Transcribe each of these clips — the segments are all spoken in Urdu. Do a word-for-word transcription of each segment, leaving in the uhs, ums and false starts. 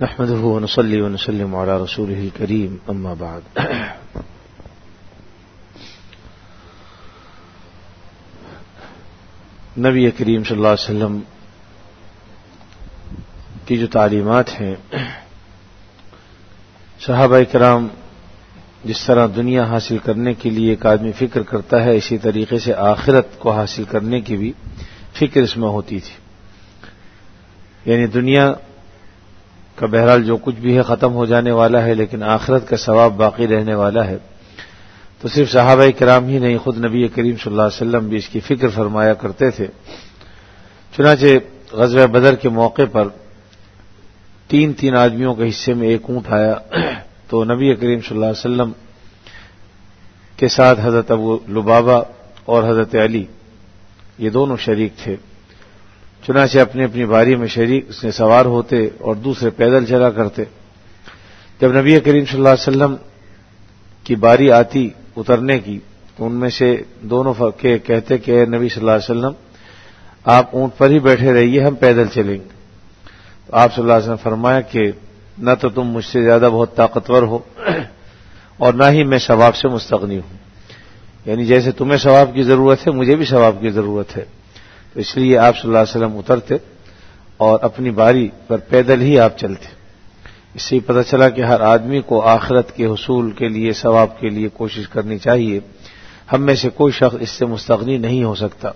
نحمده ونصلي ونسلم على رسوله الكريم اما بعد. نبی کریم صلی اللہ علیہ وسلم کی جو تعلیمات ہیں، صحابہ کرام جس طرح دنیا حاصل کرنے کے لیے ایک آدمی فکر کرتا ہے، اسی طریقے سے آخرت کو حاصل کرنے کی بھی فکر اس میں ہوتی تھی. یعنی دنیا کا بہرحال جو کچھ بھی ہے ختم ہو جانے والا ہے، لیکن آخرت کا ثواب باقی رہنے والا ہے. تو صرف صحابہ کرام ہی نہیں، خود نبی کریم صلی اللہ علیہ وسلم بھی اس کی فکر فرمایا کرتے تھے. چنانچہ غزوہ بدر کے موقع پر تین تین آدمیوں کے حصے میں ایک اونٹ آیا، تو نبی کریم صلی اللہ علیہ وسلم کے ساتھ حضرت ابو لبابہ اور حضرت علی یہ دونوں شریک تھے. چنانچہ اپنی اپنی باری میں شریک اس نے سوار ہوتے اور دوسرے پیدل چلا کرتے. جب نبی کریم صلی اللہ علیہ وسلم کی باری آتی اترنے کی تو ان میں سے دونوں کے کہتے کہ اے نبی صلی اللہ علیہ وسلم آپ اونٹ پر ہی بیٹھے رہیے، ہم پیدل چلیں گے. تو آپ صلی اللہ علیہ وسلم فرمایا کہ نہ تو تم مجھ سے زیادہ بہت طاقتور ہو اور نہ ہی میں ثواب سے مستغنی ہوں. یعنی جیسے تمہیں ثواب کی ضرورت ہے مجھے بھی ثواب کی ضرورت ہے. تو اس لیے آپ صلی اللہ علیہ وسلم اترتے اور اپنی باری پر پیدل ہی آپ چلتے. اس سے پتہ چلا کہ ہر آدمی کو آخرت کے حصول کے لیے، ثواب کے لیے کوشش کرنی چاہیے. ہم میں سے کوئی شخص اس سے مستغنی نہیں ہو سکتا.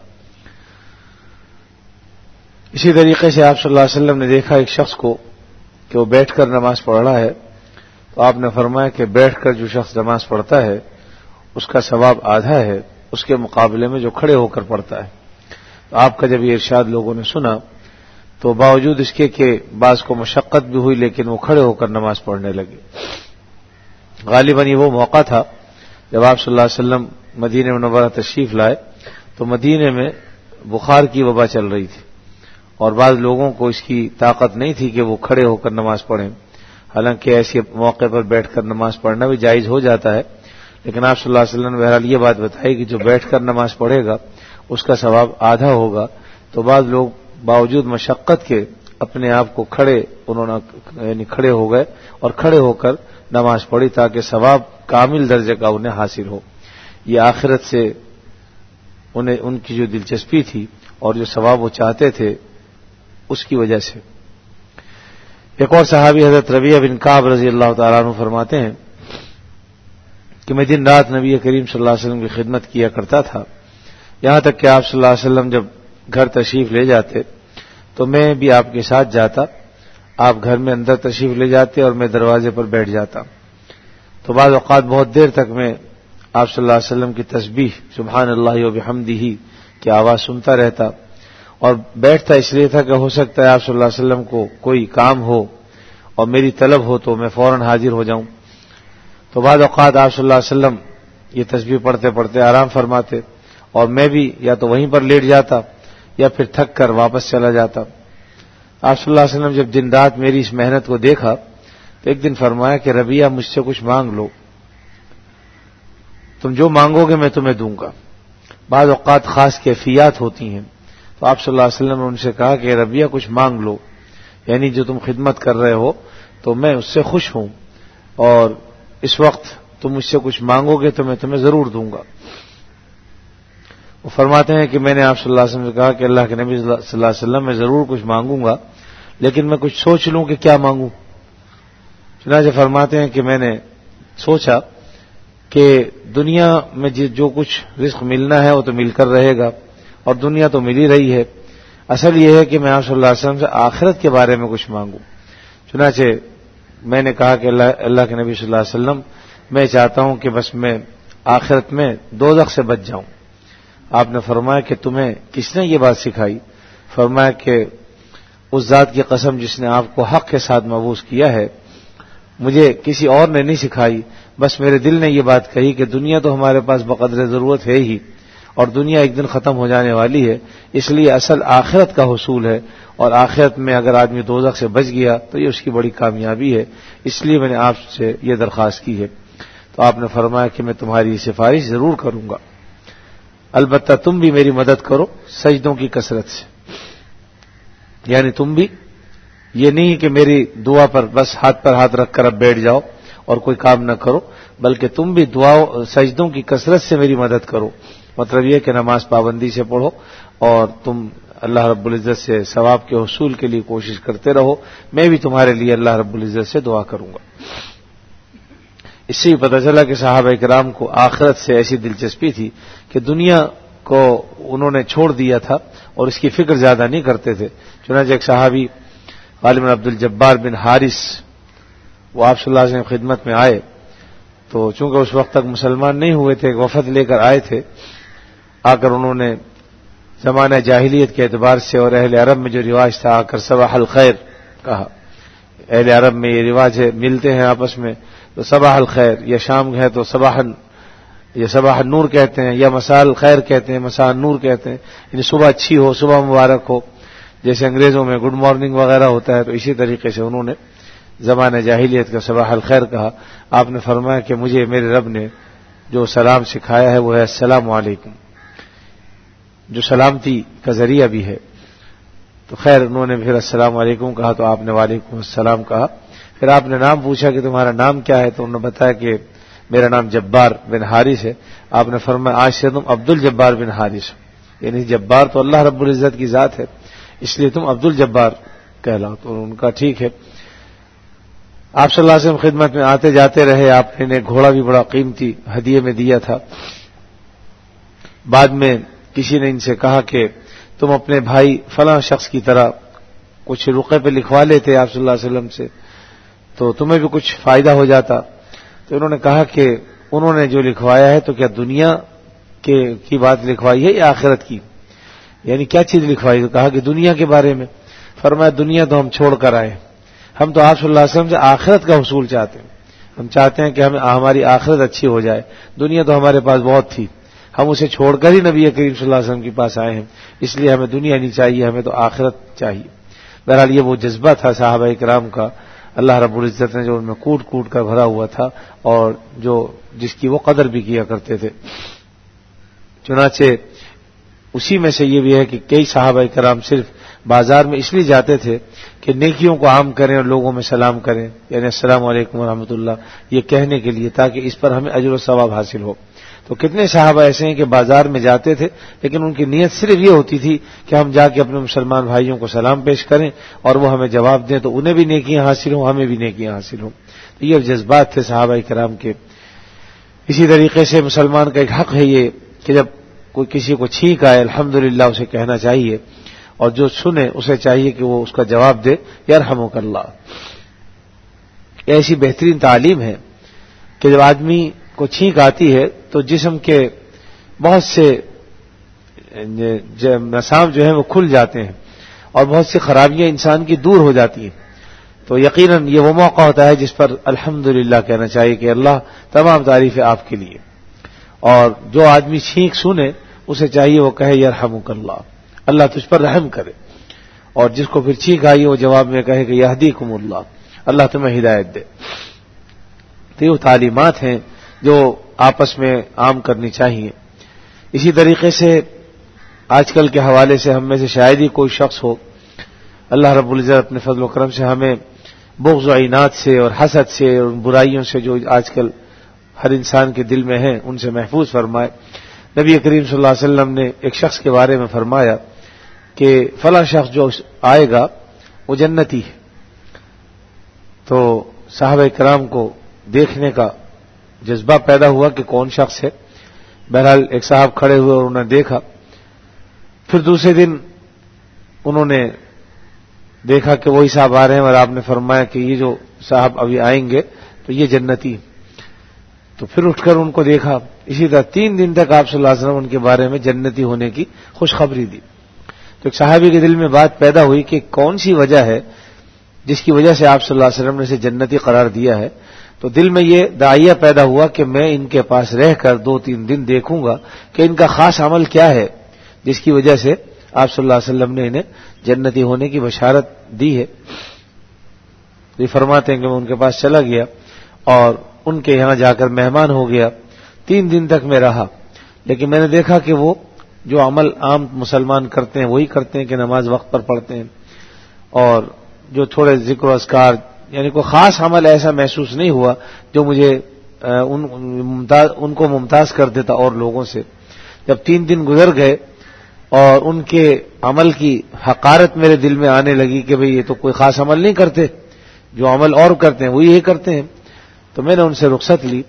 اسی طریقے سے آپ صلی اللہ علیہ وسلم نے دیکھا ایک شخص کو کہ وہ بیٹھ کر نماز پڑھ رہا ہے، تو آپ نے فرمایا کہ بیٹھ کر جو شخص نماز پڑھتا ہے اس کا ثواب آدھا ہے اس کے مقابلے میں جو کھڑے ہو کر پڑھتا ہے. تو آپ کا جب یہ ارشاد لوگوں نے سنا تو باوجود اس کے کہ بعض کو مشقت بھی ہوئی لیکن وہ کھڑے ہو کر نماز پڑھنے لگے. غالباً یہ وہ موقع تھا جب آپ صلی اللہ علیہ وسلم مدینہ منورہ تشریف لائے تو مدینے میں بخار کی وبا چل رہی تھی اور بعض لوگوں کو اس کی طاقت نہیں تھی کہ وہ کھڑے ہو کر نماز پڑھیں. حالانکہ ایسے موقع پر بیٹھ کر نماز پڑھنا بھی جائز ہو جاتا ہے، لیکن آپ صلی اللہ علیہ وسلم نے بہرحال یہ بات بتائی کہ جو بیٹھ کر نماز پڑھے گا اس کا ثواب آدھا ہوگا. تو بعض لوگ باوجود مشقت کے اپنے آپ کو کھڑے انہوں نے یعنی کھڑے ہو گئے اور کھڑے ہو کر نماز پڑھی تاکہ ثواب کامل درجے کا انہیں حاصل ہو. یہ آخرت سے انہیں ان کی جو دلچسپی تھی اور جو ثواب وہ چاہتے تھے اس کی وجہ سے. ایک اور صحابی حضرت ربیعہ بن کعب رضی اللہ تعالیٰ عنہ فرماتے ہیں کہ میں دن رات نبی کریم صلی اللہ علیہ وسلم کی خدمت کیا کرتا تھا، یہاں تک کہ آپ صلی اللہ علیہ وسلم جب گھر تشریف لے جاتے تو میں بھی آپ کے ساتھ جاتا. آپ گھر میں اندر تشریف لے جاتے اور میں دروازے پر بیٹھ جاتا. تو بعض اوقات بہت دیر تک میں آپ صلی اللہ علیہ وسلم کی تسبیح سبحان اللہ و بحمدہ کی آواز سنتا رہتا اور بیٹھتا اس لیے تھا کہ ہو سکتا ہے آپ صلی اللہ علیہ وسلم کو کوئی کام ہو اور میری طلب ہو تو میں فوراً حاضر ہو جاؤں. تو بعض اوقات آپ صلی اللہ علیہ وسلم یہ تسبیح پڑھتے پڑھتے آرام فرماتے اور میں بھی یا تو وہیں پر لیٹ جاتا یا پھر تھک کر واپس چلا جاتا. آپ صلی اللہ علیہ وسلم جب دن رات میری اس محنت کو دیکھا تو ایک دن فرمایا کہ ربیعہ مجھ سے کچھ مانگ لو، تم جو مانگو گے میں تمہیں دوں گا. بعض اوقات خاص کیفیات ہوتی ہیں تو آپ صلی اللہ علیہ وسلم نے ان سے کہا کہ ربیعہ کچھ مانگ لو، یعنی جو تم خدمت کر رہے ہو تو میں اس سے خوش ہوں اور اس وقت تم مجھ سے کچھ مانگو گے تو میں تمہیں ضرور دوں گا. وہ فرماتے ہیں کہ میں نے آپ صلی اللہ علیہ وسلم سے کہا کہ اللہ کے نبی صلی اللہ علیہ وسلم میں ضرور کچھ مانگوں گا، لیکن میں کچھ سوچ لوں کہ کیا مانگوں. چنانچہ فرماتے ہیں کہ میں نے سوچا کہ دنیا میں جو کچھ رزق ملنا ہے وہ تو مل کر رہے گا اور دنیا تو مل ہی رہی ہے. اصل یہ ہے کہ میں آپ صلی اللہ علیہ وسلم سے آخرت کے بارے میں کچھ مانگوں. چنانچہ میں نے کہا کہ اللہ اللہ کے نبی صلی اللہ علیہ وسلم میں چاہتا ہوں کہ بس میں آخرت میں دوزخ سے بچ جاؤں. آپ نے فرمایا کہ تمہیں کس نے یہ بات سکھائی؟ فرمایا کہ اس ذات کی قسم جس نے آپ کو حق کے ساتھ مبعوث کیا ہے، مجھے کسی اور نے نہیں سکھائی، بس میرے دل نے یہ بات کہی کہ دنیا تو ہمارے پاس بقدر ضرورت ہے ہی اور دنیا ایک دن ختم ہو جانے والی ہے، اس لیے اصل آخرت کا حصول ہے اور آخرت میں اگر آدمی دوزخ سے بچ گیا تو یہ اس کی بڑی کامیابی ہے. اس لیے میں نے آپ سے یہ درخواست کی ہے. تو آپ نے فرمایا کہ میں تمہاری سفارش ضرور کروں گا، البتہ تم بھی میری مدد کرو سجدوں کی کثرت سے. یعنی تم بھی یہ نہیں کہ میری دعا پر بس ہاتھ پر ہاتھ رکھ کر اب بیٹھ جاؤ اور کوئی کام نہ کرو، بلکہ تم بھی دعا سجدوں کی کثرت سے میری مدد کرو۔ مطلب یہ کہ نماز پابندی سے پڑھو اور تم اللہ رب العزت سے ثواب کے حصول کے لیے کوشش کرتے رہو، میں بھی تمہارے لیے اللہ رب العزت سے دعا کروں گا۔ اس سے ہی پتہ چلا کہ صحابہ کرام کو آخرت سے ایسی دلچسپی تھی کہ دنیا کو انہوں نے چھوڑ دیا تھا اور اس کی فکر زیادہ نہیں کرتے تھے۔ چنانچہ ایک صحابی غالب عبد الجبار بن حارث وہ آپ صلی اللہ علیہ وسلم خدمت میں آئے، تو چونکہ اس وقت تک مسلمان نہیں ہوئے تھے، ایک وفد لے کر آئے تھے۔ آ کر انہوں نے زمانہ جاہلیت کے اعتبار سے اور اہل عرب میں جو رواج تھا آ کر صباح الخیر کہا۔ اہل عرب میں یہ رواج ہے، ملتے ہیں آپس میں تو صباح الخیر، یا شام ہے تو صباح یا صباح النور کہتے ہیں، یا مساء الخیر کہتے ہیں، مساء النور کہتے ہیں، یعنی صبح اچھی ہو، صبح مبارک ہو، جیسے انگریزوں میں گڈ مارننگ وغیرہ ہوتا ہے، تو اسی طریقے سے انہوں نے زمانہ جاہلیت کا صباح الخیر کہا۔ آپ نے فرمایا کہ مجھے میرے رب نے جو سلام سکھایا ہے وہ ہے السلام علیکم، جو سلامتی کا ذریعہ بھی ہے۔ تو خیر انہوں نے پھر السلام علیکم کہا تو آپ نے وعلیکم السلام کہا۔ پھر آپ نے نام پوچھا کہ تمہارا نام کیا ہے، تو انہوں نے بتایا کہ میرا نام جبار بن حارث ہے۔ آپ نے فرمایا آج سے تم عبد الجبار بن حارث، یعنی جبار تو اللہ رب العزت کی ذات ہے، اس لیے تم عبد الجبار کہلاؤ۔ تو ان کا ٹھیک ہے۔ آپ صلی اللہ علیہ وسلم خدمت میں آتے جاتے رہے، آپ نے ایک گھوڑا بھی بڑا قیمتی ہدیے میں دیا تھا۔ بعد میں کسی نے ان سے کہا کہ تم اپنے بھائی فلاں شخص کی طرح کچھ رقعے پہ لکھوا لیتے آپ صلی اللہ علیہ وسلم سے تو تمہیں بھی کچھ فائدہ ہو جاتا۔ تو انہوں نے کہا کہ انہوں نے جو لکھوایا ہے تو کیا دنیا کے کی بات لکھوائی ہے یا آخرت کی، یعنی کیا چیز لکھوائی؟ تو کہا کہ دنیا کے بارے میں۔ فرمایا دنیا تو ہم چھوڑ کر آئے، ہم تو آپ صلی اللہ علیہ وسلم سے آخرت کا حصول چاہتے ہیں، ہم چاہتے ہیں کہ ہمیں ہماری آخرت اچھی ہو جائے، دنیا تو ہمارے پاس بہت تھی، ہم اسے چھوڑ کر ہی نبی کریم صلی اللہ علیہ وسلم کے پاس آئے ہیں، اس لیے ہمیں دنیا نہیں چاہیے، ہمیں تو آخرت چاہیے۔ بہرحال یہ وہ جذبہ تھا صحابہ کرام کا، اللہ رب العزت نے جو ان میں کوٹ کوٹ کر بھرا ہوا تھا اور جو جس کی وہ قدر بھی کیا کرتے تھے۔ چنانچہ اسی میں سے یہ بھی ہے کہ کئی صحابہ کرام صرف بازار میں اس لیے جاتے تھے کہ نیکیوں کو عام کریں اور لوگوں میں سلام کریں، یعنی السلام علیکم ورحمۃ اللہ، یہ کہنے کے لیے تاکہ اس پر ہمیں اجر و ثواب حاصل ہو۔ تو کتنے صحابہ ایسے ہیں کہ بازار میں جاتے تھے لیکن ان کی نیت صرف یہ ہوتی تھی کہ ہم جا کے اپنے مسلمان بھائیوں کو سلام پیش کریں اور وہ ہمیں جواب دیں تو انہیں بھی نیکیاں حاصل ہوں، ہمیں بھی نیکیاں حاصل ہوں۔ تو یہ جذبات تھے صحابہ کرام کے۔ اسی طریقے سے مسلمان کا ایک حق ہے یہ کہ جب کوئی کسی کو چھینک آئے الحمدللہ اسے کہنا چاہیے، اور جو سنے اسے چاہیے کہ وہ اس کا جواب دے یرحمک اللہ۔ ایسی بہترین تعلیم ہے کہ جب آدمی کو چھینک آتی ہے تو جسم کے بہت سے مسام جو ہیں وہ کھل جاتے ہیں اور بہت سی خرابیاں انسان کی دور ہو جاتی ہیں، تو یقیناً یہ وہ موقع ہوتا ہے جس پر الحمدللہ کہنا چاہیے کہ اللہ تمام تعریفیں آپ کے لیے، اور جو آدمی چھینک سنے اسے چاہیے وہ کہے یرحمک اللہ، اللہ تجھ پر رحم کرے، اور جس کو پھر چھینک آئی وہ جواب میں کہے کہ یہدیکم اللہ، اللہ تمہیں ہدایت دے۔ تو یہ تعلیمات ہیں جو آپس میں عام کرنی چاہیے۔ اسی طریقے سے آج کل کے حوالے سے ہم میں سے شاید ہی کوئی شخص ہو، اللہ رب العزت اپنے فضل و کرم سے ہمیں بغض و عناد سے اور حسد سے اور برائیوں سے جو آج کل ہر انسان کے دل میں ہیں ان سے محفوظ فرمائے۔ نبی کریم صلی اللہ علیہ وسلم نے ایک شخص کے بارے میں فرمایا کہ فلاں شخص جو آئے گا وہ جنتی ہے، تو صحابہ کرام کو دیکھنے کا جذبہ پیدا ہوا کہ کون شخص ہے۔ بہرحال ایک صاحب کھڑے ہوئے اور انہوں نے دیکھا، پھر دوسرے دن انہوں نے دیکھا کہ وہی صاحب آ رہے ہیں اور آپ نے فرمایا کہ یہ جو صاحب ابھی آئیں گے تو یہ جنتی، تو پھر اٹھ کر ان کو دیکھا۔ اسی طرح تین دن تک آپ صلی اللہ علیہ وسلم ان کے بارے میں جنتی ہونے کی خوشخبری دی۔ تو ایک صحابی کے دل میں بات پیدا ہوئی کہ کون سی وجہ ہے جس کی وجہ سے آپ صلی اللہ علیہ وسلم نے اسے جنتی قرار دیا ہے، تو دل میں یہ داعیہ پیدا ہوا کہ میں ان کے پاس رہ کر دو تین دن دیکھوں گا کہ ان کا خاص عمل کیا ہے جس کی وجہ سے آپ صلی اللہ علیہ وسلم نے انہیں جنتی ہونے کی بشارت دی ہے۔ یہ فرماتے ہیں کہ میں ان کے پاس چلا گیا اور ان کے یہاں جا کر مہمان ہو گیا، تین دن تک میں رہا، لیکن میں نے دیکھا کہ وہ جو عمل عام مسلمان کرتے ہیں وہی کرتے ہیں کہ نماز وقت پر پڑھتے ہیں اور جو تھوڑے ذکر و اذکار یعنی کوئی خاص عمل ایسا محسوس نہیں ہوا جو مجھے ان, ان کو ممتاز کر دیتا اور لوگوں سے. جب تین دن گزر گئے اور ان کے عمل کی حقارت میرے دل میں آنے لگی کہ بھئی یہ تو کوئی خاص عمل نہیں کرتے، جو عمل اور کرتے ہیں وہ یہ کرتے ہیں، تو میں نے ان سے رخصت لی.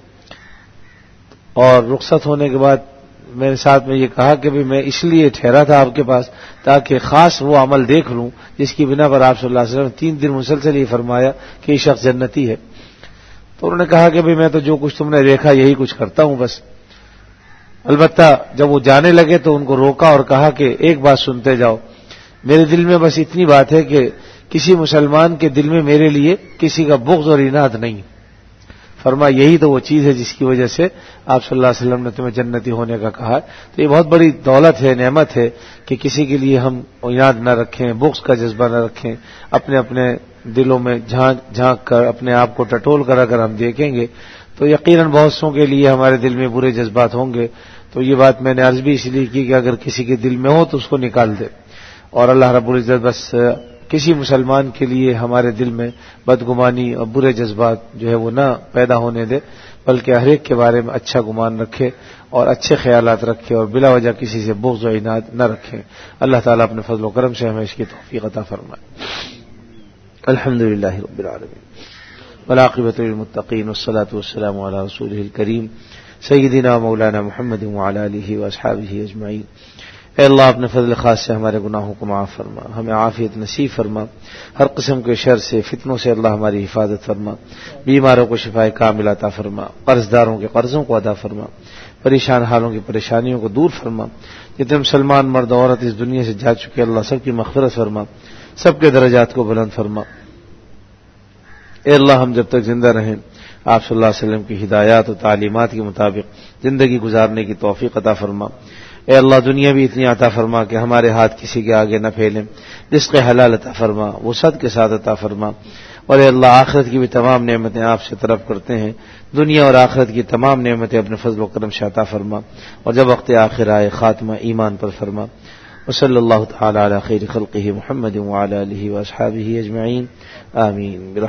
اور رخصت ہونے کے بعد میرے ساتھ میں یہ کہا کہ بھی میں اس لیے ٹھہرا تھا آپ کے پاس تاکہ خاص وہ عمل دیکھ لوں جس کی بنا پر آپ صلی اللہ علیہ وسلم نے تین دن مسلسل یہ فرمایا کہ یہ شخص جنتی ہے. تو انہوں نے کہا کہ بھی میں تو جو کچھ تم نے دیکھا یہی کچھ کرتا ہوں بس. البتہ جب وہ جانے لگے تو ان کو روکا اور کہا کہ ایک بات سنتے جاؤ، میرے دل میں بس اتنی بات ہے کہ کسی مسلمان کے دل میں میرے لیے کسی کا بغض اور عناد نہیں. فرمایا یہی تو وہ چیز ہے جس کی وجہ سے آپ صلی اللہ علیہ وسلم نے تمہیں جنتی ہونے کا کہا ہے. تو یہ بہت بڑی دولت ہے، نعمت ہے کہ کسی کے لیے ہم عناد نہ رکھیں، بغض کا جذبہ نہ رکھیں. اپنے اپنے دلوں میں جھانک جھانک کر اپنے آپ کو ٹٹول کر اگر ہم دیکھیں گے تو یقیناً بہت سوں کے لیے ہمارے دل میں برے جذبات ہوں گے. تو یہ بات میں نے عرض بھی اس لیے کی کہ اگر کسی کے دل میں ہو تو اس کو نکال دے، اور اللہ رب العزت بس کسی مسلمان کے لیے ہمارے دل میں بدگمانی اور برے جذبات جو ہے وہ نہ پیدا ہونے دے، بلکہ ہر ایک کے بارے میں اچھا گمان رکھے اور اچھے خیالات رکھے اور بلا وجہ کسی سے بغض و عناد نہ رکھے. اللہ تعالیٰ اپنے فضل و کرم سے ہمیں اس کی توفیق عطا فرمائے. الحمدللہ رب العالمین والعاقبۃ للمتقین والصلاة والسلام علی رسولہ الکریم سیدنا مولانا محمد وعلی آلہ واصحابہ اجمعین. اے اللہ اپنے فضل خاص سے ہمارے گناہوں کو معاف فرما، ہمیں عافیت نصیب فرما، ہر قسم کے شر سے فتنوں سے اللہ ہماری حفاظت فرما، بیماروں کو شفاء کاملہ عطا فرما، قرض داروں کے قرضوں کو ادا فرما، پریشان حالوں کی پریشانیوں کو دور فرما. جتنے مسلمان مرد عورت اس دنیا سے جا چکے اللہ سب کی مغفرت فرما، سب کے درجات کو بلند فرما. اے اللہ ہم جب تک زندہ رہیں آپ صلی اللہ علیہ وسلم کی ہدایات و تعلیمات کے مطابق زندگی گزارنے کی توفیق عطا فرما. اے اللہ دنیا بھی اتنی عطا فرما کہ ہمارے ہاتھ کسی کے آگے نہ پھیلیں، رزق حلال عطا فرما، وسعت کے ساتھ عطا فرما. اور اے اللہ آخرت کی بھی تمام نعمتیں آپ سے طلب کرتے ہیں، دنیا اور آخرت کی تمام نعمتیں اپنے فضل و کرم سے عطا فرما، اور جب وقت آخر آئے خاتمہ ایمان پر فرما. وصلی اللہ تعالی علی خیر خلقہ محمد وعلی آلہ واصحابہ اجمعین آمین.